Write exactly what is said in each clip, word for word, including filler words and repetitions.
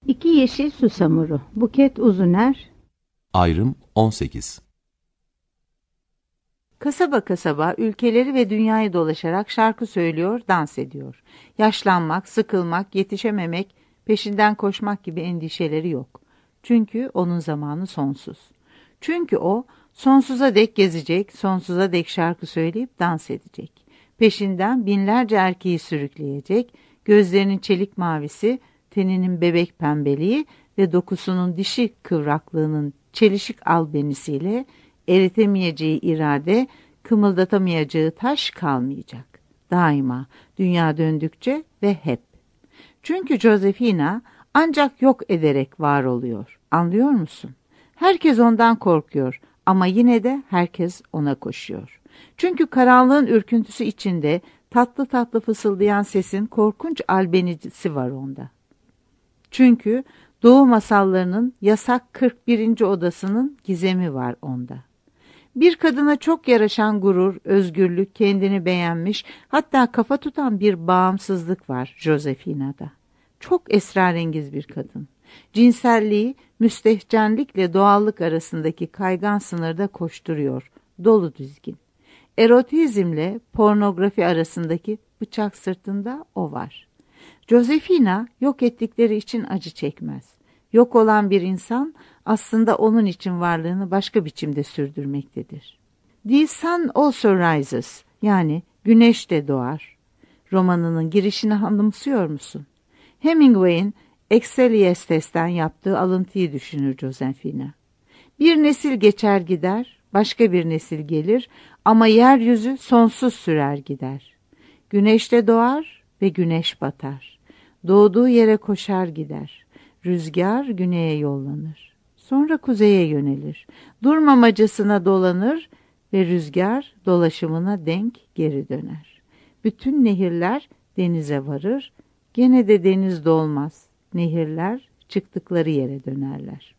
İki Yeşil Susamuru. Buket Uzuner. Ayrım on sekiz. Kasaba kasaba ülkeleri ve dünyayı dolaşarak şarkı söylüyor, dans ediyor. Yaşlanmak, sıkılmak, yetişememek, peşinden koşmak gibi endişeleri yok. Çünkü onun zamanı sonsuz. Çünkü o sonsuza dek gezecek, sonsuza dek şarkı söyleyip dans edecek. Peşinden binlerce erkeği sürükleyecek, gözlerinin çelik mavisi, teninin bebek pembeliği ve dokusunun dişi kıvraklığının çelişik albenisiyle eritemeyeceği irade, kımıldatamayacağı taş kalmayacak. Daima, dünya döndükçe ve hep. Çünkü Josefina ancak yok ederek var oluyor. Anlıyor musun? Herkes ondan korkuyor ama yine de herkes ona koşuyor. Çünkü karanlığın ürküntüsü içinde tatlı tatlı fısıldayan sesin korkunç albenisi var onda. Çünkü Doğu masallarının yasak kırk birinci odasının gizemi var onda. Bir kadına çok yaraşan gurur, özgürlük, kendini beğenmiş, hatta kafa tutan bir bağımsızlık var Josefina'da. Çok esrarengiz bir kadın. Cinselliği, müstehcenlikle doğallık arasındaki kaygan sınırda koşturuyor, dolu dizgin. Erotizmle pornografi arasındaki bıçak sırtında o var. Josefina yok ettikleri için acı çekmez. Yok olan bir insan aslında onun için varlığını başka biçimde sürdürmektedir. The Sun Also Rises, yani güneş de doğar romanının girişini anımsıyor musun? Hemingway'in Exceliestes'ten yaptığı alıntıyı düşünür Josefina. Bir nesil geçer gider, başka bir nesil gelir ama yeryüzü sonsuz sürer gider. Güneş de doğar ve güneş batar. Doğduğu yere koşar gider. Rüzgar güneye yollanır. Sonra kuzeye yönelir. Durmamacasına dolanır ve rüzgar dolaşımına denk geri döner. Bütün nehirler denize varır. Gene de deniz dolmaz. Nehirler çıktıkları yere dönerler.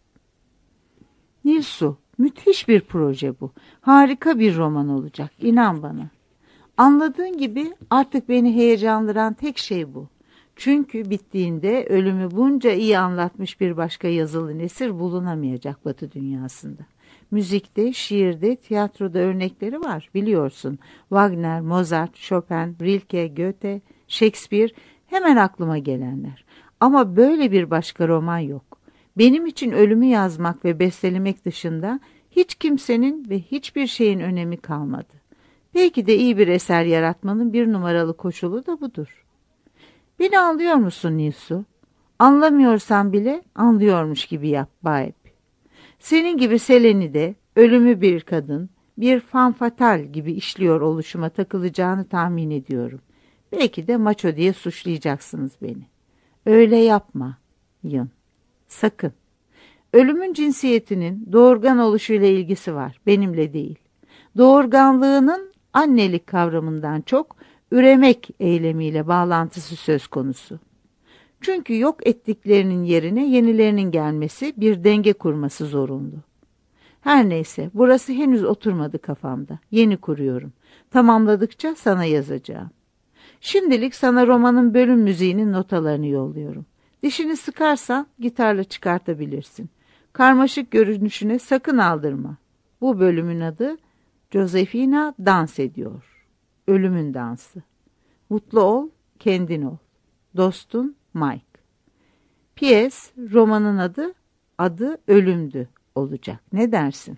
Nilsu, müthiş bir proje bu. Harika bir roman olacak. İnan bana. Anladığın gibi artık beni heyecanlandıran tek şey bu. Çünkü bittiğinde ölümü bunca iyi anlatmış bir başka yazılı nesir bulunamayacak Batı dünyasında. Müzikte, şiirde, tiyatroda örnekleri var biliyorsun. Wagner, Mozart, Chopin, Rilke, Goethe, Shakespeare hemen aklıma gelenler. Ama böyle bir başka roman yok. Benim için ölümü yazmak ve bestelemek dışında hiç kimsenin ve hiçbir şeyin önemi kalmadı. Belki de iyi bir eser yaratmanın bir numaralı koşulu da budur. Beni anlıyor musun Nilsu? Anlamıyorsan bile anlıyormuş gibi yap Bayep. Senin gibi Seleni de ölümü bir kadın, bir femme fatale gibi işliyor oluşuma takılacağını tahmin ediyorum. Belki de maço diye suçlayacaksınız beni. Öyle yapma, Yın. Sakın. Ölümün cinsiyetinin doğurgan oluşuyla ilgisi var, benimle değil. Doğurganlığının annelik kavramından çok üremek eylemiyle bağlantısı söz konusu. Çünkü yok ettiklerinin yerine yenilerinin gelmesi, bir denge kurması zorunlu. Her neyse, burası henüz oturmadı kafamda. Yeni kuruyorum. Tamamladıkça sana yazacağım. Şimdilik sana romanın bölüm müziğinin notalarını yolluyorum. Dişini sıkarsan gitarla çıkartabilirsin. Karmaşık görünüşüne sakın aldırma. Bu bölümün adı Josefina dans ediyor. Ölümün dansı. Mutlu ol, kendin ol. Dostun Mike. P S romanın adı, adı Ölümdü olacak. Ne dersin?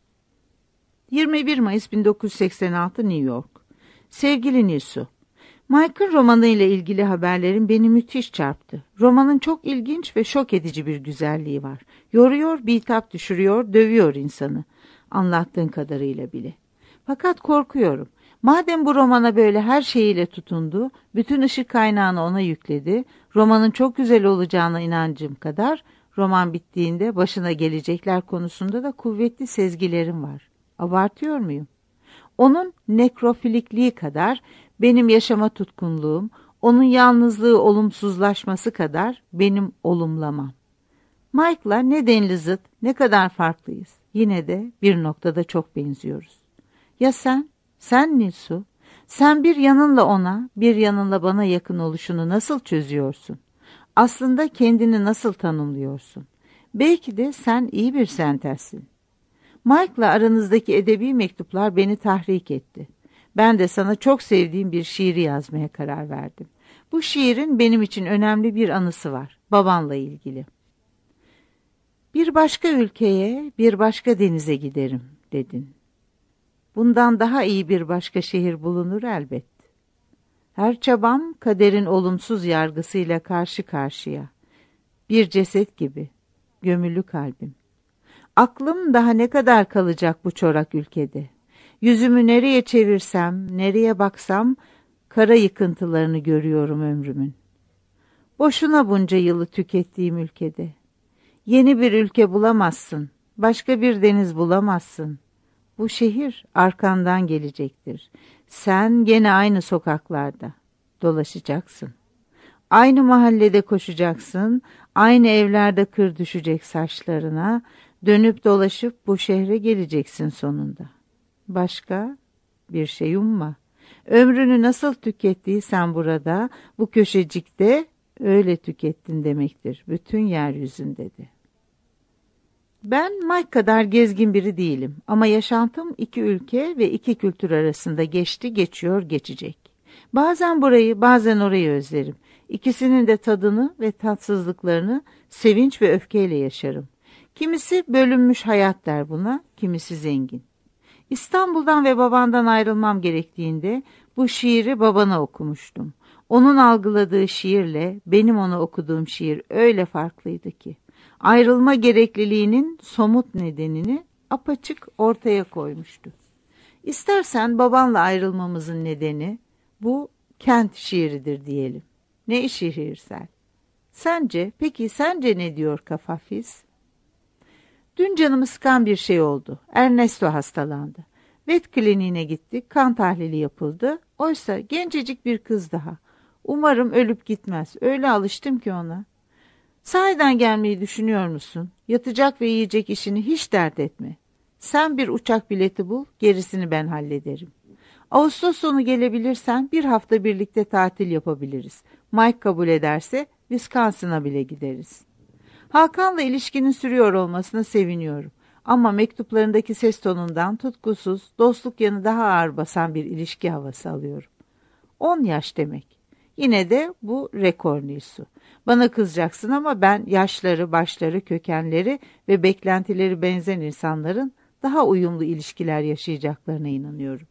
yirmi bir Mayıs bin dokuz yüz seksen altı New York. Sevgili Nilsu, Mike'ın romanı ile ilgili haberlerin beni müthiş çarptı. Romanın çok ilginç ve şok edici bir güzelliği var. Yoruyor, bitap düşürüyor, dövüyor insanı. Anlattığın kadarıyla bile. Fakat korkuyorum. Madem bu romana böyle her şeyiyle tutundu, bütün ışık kaynağını ona yükledi, romanın çok güzel olacağına inancım kadar, roman bittiğinde başına gelecekler konusunda da kuvvetli sezgilerim var. Abartıyor muyum? Onun nekrofilikliği kadar benim yaşama tutkunluğum, onun yalnızlığı olumsuzlaşması kadar benim olumlamam. Mike'la ne denli zıt, ne kadar farklıyız. Yine de bir noktada çok benziyoruz. Ya sen? Sen Nilsu? Sen bir yanınla ona, bir yanınla bana yakın oluşunu nasıl çözüyorsun? Aslında kendini nasıl tanımlıyorsun? Belki de sen iyi bir sentezsin. Mike'la aranızdaki edebi mektuplar beni tahrik etti. Ben de sana çok sevdiğim bir şiiri yazmaya karar verdim. Bu şiirin benim için önemli bir anısı var, babanla ilgili. Bir başka ülkeye, bir başka denize giderim, dedin. Bundan daha iyi bir başka şehir bulunur elbet. Her çabam kaderin olumsuz yargısıyla karşı karşıya. Bir ceset gibi, gömülü kalbim. Aklım daha ne kadar kalacak bu çorak ülkede? Yüzümü nereye çevirsem, nereye baksam, kara yıkıntılarını görüyorum ömrümün. Boşuna bunca yılı tükettiğim ülkede. Yeni bir ülke bulamazsın, başka bir deniz bulamazsın. Bu şehir arkandan gelecektir. Sen gene aynı sokaklarda dolaşacaksın. Aynı mahallede koşacaksın, aynı evlerde kır düşecek saçlarına, dönüp dolaşıp bu şehre geleceksin sonunda. Başka bir şey umma. Ömrünü nasıl tükettiysen burada, bu köşecikte öyle tükettin demektir. Bütün yeryüzünde de. Ben Mike kadar gezgin biri değilim ama yaşantım iki ülke ve iki kültür arasında geçti, geçiyor, geçecek. Bazen burayı, bazen orayı özlerim. İkisinin de tadını ve tatsızlıklarını sevinç ve öfkeyle yaşarım. Kimisi bölünmüş hayat der buna, kimisi zengin. İstanbul'dan ve babandan ayrılmam gerektiğinde bu şiiri babana okumuştum. Onun algıladığı şiirle benim ona okuduğum şiir öyle farklıydı ki. Ayrılma gerekliliğinin somut nedenini apaçık ortaya koymuştu. İstersen babanla ayrılmamızın nedeni bu kent şiiridir diyelim. Ne şiirsel. Sence, peki sence ne diyor Kafafiz? Dün canımı sıkan bir şey oldu. Ernesto hastalandı. Vet kliniğine gittik, kan tahlili yapıldı. Oysa gencecik bir kız daha. Umarım ölüp gitmez. Öyle alıştım ki ona. Sahiden gelmeyi düşünüyor musun? Yatacak ve yiyecek işini hiç dert etme. Sen bir uçak bileti bul, gerisini ben hallederim. Ağustos sonu gelebilirsen bir hafta birlikte tatil yapabiliriz. Mike kabul ederse Wisconsin'a bile gideriz. Hakan'la ilişkinin sürüyor olmasına seviniyorum. Ama mektuplarındaki ses tonundan tutkusuz, dostluk yanı daha ağır basan bir ilişki havası alıyorum. On yaş demek. Yine de bu rekor Nilsu. Bana kızacaksın ama ben yaşları, başları, kökenleri ve beklentileri benzer insanların daha uyumlu ilişkiler yaşayacaklarına inanıyorum.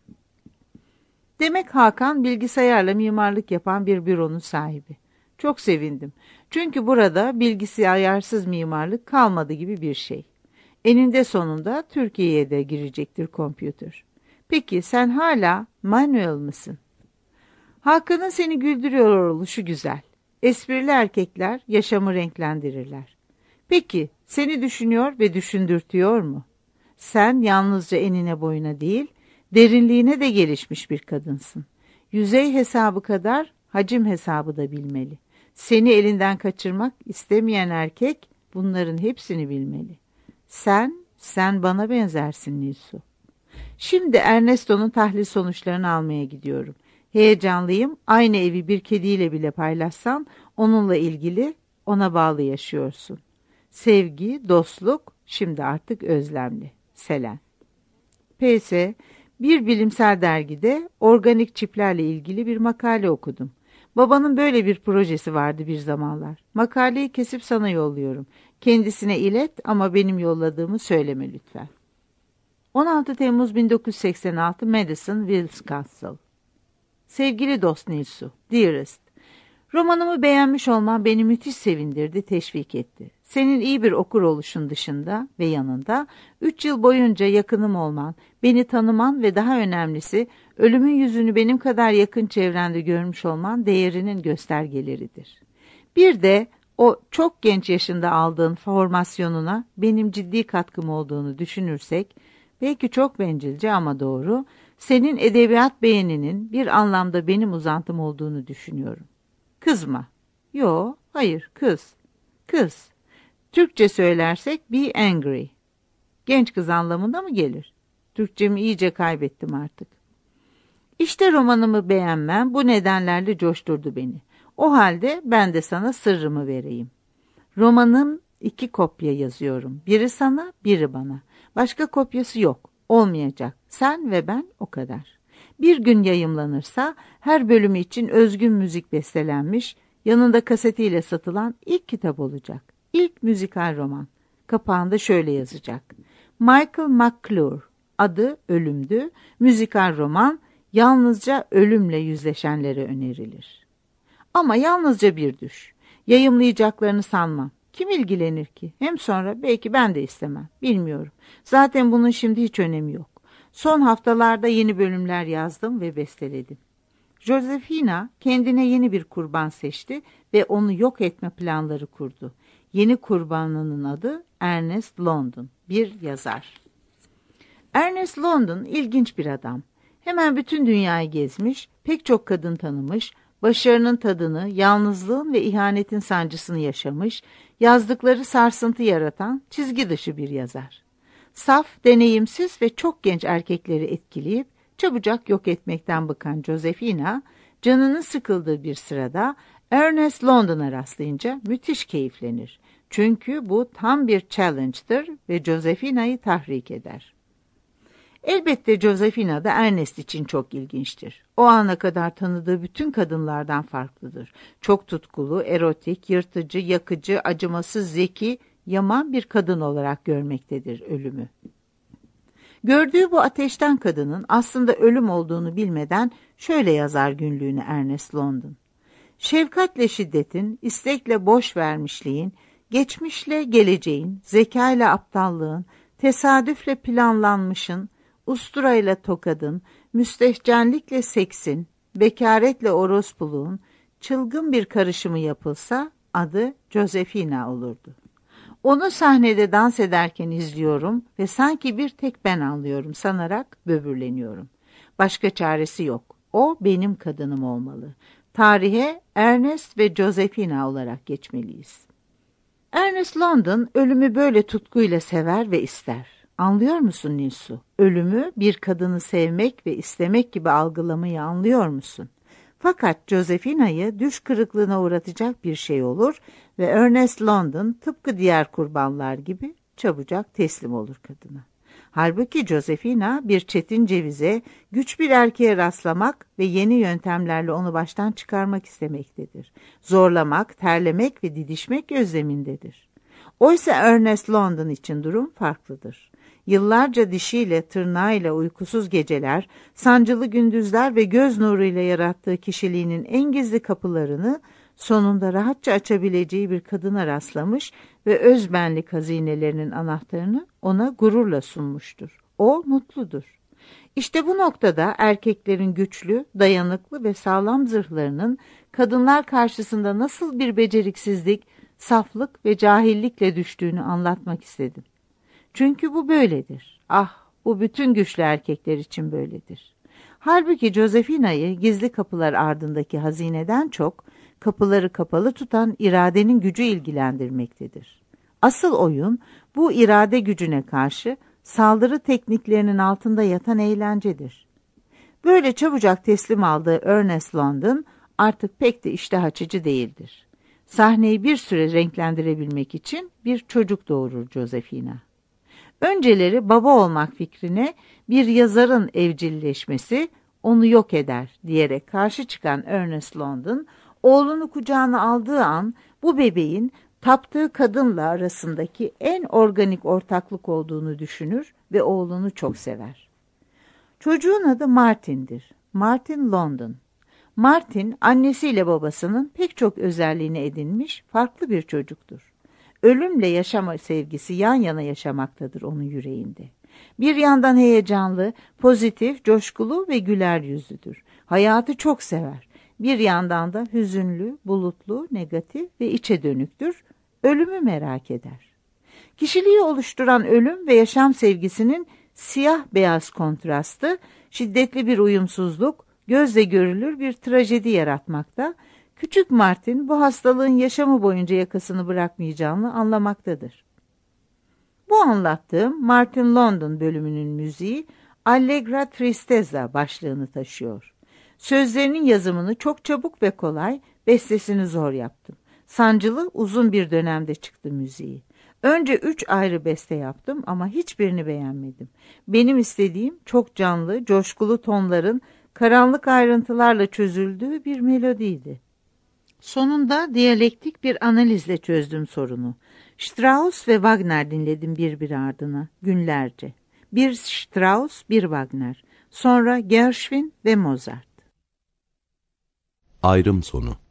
Demek Hakan bilgisayarla mimarlık yapan bir büronun sahibi. Çok sevindim. Çünkü burada bilgisayarsız mimarlık kalmadı gibi bir şey. Eninde sonunda Türkiye'ye de girecektir kompütür. Peki sen hala manuel mısın? Hakan'ın seni güldürüyor oluşu güzel. Esprili erkekler yaşamı renklendirirler. Peki seni düşünüyor ve düşündürtüyor mu? Sen yalnızca enine boyuna değil, derinliğine de gelişmiş bir kadınsın. Yüzey hesabı kadar hacim hesabı da bilmeli. Seni elinden kaçırmak istemeyen erkek bunların hepsini bilmeli. Sen, sen bana benzersin Nilsu. Şimdi Ernesto'nun tahlil sonuçlarını almaya gidiyorum. Heyecanlıyım, aynı evi bir kediyle bile paylaşsan onunla ilgili, ona bağlı yaşıyorsun. Sevgi, dostluk, şimdi artık özlemli. Selen. P S Bir bilimsel dergide organik çiplerle ilgili bir makale okudum. Babanın böyle bir projesi vardı bir zamanlar. Makaleyi kesip sana yolluyorum. Kendisine ilet ama benim yolladığımı söyleme lütfen. on altı Temmuz bin dokuz yüz seksen altı Madison, Wisconsin. Sevgili dost Nilsu, dearest. Romanımı beğenmiş olman beni müthiş sevindirdi, teşvik etti. Senin iyi bir okur oluşun dışında ve yanında üç yıl boyunca yakınım olman, beni tanıman ve daha önemlisi ölümün yüzünü benim kadar yakın çevrende görmüş olman değerinin göstergeleridir. Bir de o çok genç yaşında aldığın formasyonuna benim ciddi katkım olduğunu düşünürsek, belki çok bencilce ama doğru, senin edebiyat beğeninin bir anlamda benim uzantım olduğunu düşünüyorum. Kızma. Yo, hayır, kız. Kız. Türkçe söylersek be angry. Genç kız anlamında mı gelir? Türkçemi iyice kaybettim artık. İşte romanımı beğenmem bu nedenlerle coşturdu beni. O halde ben de sana sırrımı vereyim. Romanın iki kopya yazıyorum. Biri sana, biri bana. Başka kopyası yok. Olmayacak. Sen ve ben o kadar. Bir gün yayımlanırsa her bölümü için özgün müzik bestelenmiş, yanında kasetiyle satılan ilk kitap olacak. İlk müzikal roman. Kapağında şöyle yazacak. Michael McClure. Adı Ölüm'dü. Müzikal roman yalnızca ölümle yüzleşenlere önerilir. Ama yalnızca bir düş. Yayımlayacaklarını sanmam. Kim ilgilenir ki? Hem sonra belki ben de istemem. Bilmiyorum. Zaten bunun şimdi hiç önemi yok. Son haftalarda yeni bölümler yazdım ve besteledim. Josefina kendine yeni bir kurban seçti ve onu yok etme planları kurdu. Yeni kurbanının adı Ernest London, bir yazar. Ernest London ilginç bir adam. Hemen bütün dünyayı gezmiş, pek çok kadın tanımış, başarının tadını, yalnızlığın ve ihanetin sancısını yaşamış, yazdıkları sarsıntı yaratan çizgi dışı bir yazar. Saf, deneyimsiz ve çok genç erkekleri etkileyip çabucak yok etmekten bıkan Josefina, canının sıkıldığı bir sırada Ernest London'a rastlayınca müthiş keyiflenir. Çünkü bu tam bir challenge'dır ve Josefina'yı tahrik eder. Elbette Josefina da Ernest için çok ilginçtir. O ana kadar tanıdığı bütün kadınlardan farklıdır. Çok tutkulu, erotik, yırtıcı, yakıcı, acımasız, zeki, yaman bir kadın olarak görmektedir ölümü. Gördüğü bu ateşten kadının aslında ölüm olduğunu bilmeden şöyle yazar günlüğüne Ernest London. Şefkatle şiddetin, istekle boş vermişliğin, geçmişle geleceğin, zekayla aptallığın, tesadüfle planlanmışın, usturayla tokadın, müstehcenlikle seksin, bekaretle orospuluğun, çılgın bir karışımı yapılsa adı Josefina olurdu. Onu sahnede dans ederken izliyorum ve sanki bir tek ben anlıyorum sanarak böbürleniyorum. Başka çaresi yok. O benim kadınım olmalı. Tarihe Ernest ve Josefina olarak geçmeliyiz. Ernest London ölümü böyle tutkuyla sever ve ister. Anlıyor musun Nilsu? Ölümü bir kadını sevmek ve istemek gibi algılamayı anlıyor musun? Fakat Josefina'yı düş kırıklığına uğratacak bir şey olur ve Ernest London tıpkı diğer kurbanlar gibi çabucak teslim olur kadına. Halbuki Josefina bir çetin cevize, güç bir erkeğe rastlamak ve yeni yöntemlerle onu baştan çıkarmak istemektedir. Zorlamak, terlemek ve didişmek özlemindedir. Oysa Ernest London için durum farklıdır. Yıllarca dişiyle, tırnağıyla uykusuz geceler, sancılı gündüzler ve göz nuruyla yarattığı kişiliğinin en gizli kapılarını sonunda rahatça açabileceği bir kadına rastlamış ve özbenlik hazinelerinin anahtarını ona gururla sunmuştur. O mutludur. İşte bu noktada erkeklerin güçlü, dayanıklı ve sağlam zırhlarının kadınlar karşısında nasıl bir beceriksizlik, saflık ve cahillikle düştüğünü anlatmak istedim. Çünkü bu böyledir. Ah, bu bütün güçlü erkekler için böyledir. Halbuki Josefina'yı gizli kapılar ardındaki hazineden çok, kapıları kapalı tutan iradenin gücü ilgilendirmektedir. Asıl oyun bu irade gücüne karşı saldırı tekniklerinin altında yatan eğlencedir. Böyle çabucak teslim aldığı Ernest London artık pek de iştah açıcı değildir. Sahneyi bir süre renklendirebilmek için bir çocuk doğurur Josefina. Önceleri baba olmak fikrine bir yazarın evcilleşmesi onu yok eder diyerek karşı çıkan Ernest London, oğlunu kucağına aldığı an bu bebeğin taptığı kadınla arasındaki en organik ortaklık olduğunu düşünür ve oğlunu çok sever. Çocuğun adı Martin'dir. Martin London. Martin, annesiyle babasının pek çok özelliğini edinmiş farklı bir çocuktur. Ölümle yaşama sevgisi yan yana yaşamaktadır onun yüreğinde. Bir yandan heyecanlı, pozitif, coşkulu ve güler yüzlüdür. Hayatı çok sever. Bir yandan da hüzünlü, bulutlu, negatif ve içe dönüktür. Ölümü merak eder. Kişiliği oluşturan ölüm ve yaşam sevgisinin siyah beyaz kontrastı, şiddetli bir uyumsuzluk, gözle görülür bir trajedi yaratmakta, küçük Martin bu hastalığın yaşamı boyunca yakasını bırakmayacağını anlamaktadır. Bu anlattığım Martin London bölümünün müziği Allegra Tristezza başlığını taşıyor. Sözlerinin yazımını çok çabuk ve kolay, Bestesini zor yaptım. Sancılı uzun bir dönemde çıktı müziği. Önce üç ayrı beste yaptım ama hiçbirini beğenmedim. Benim istediğim çok canlı, coşkulu tonların karanlık ayrıntılarla çözüldüğü bir melodiydi. Sonunda diyalektik bir analizle çözdüm sorunu. Strauss ve Wagner dinledim birbiri ardına, günlerce. Bir Strauss, bir Wagner. Sonra Gershwin ve Mozart. Ayrım sonu.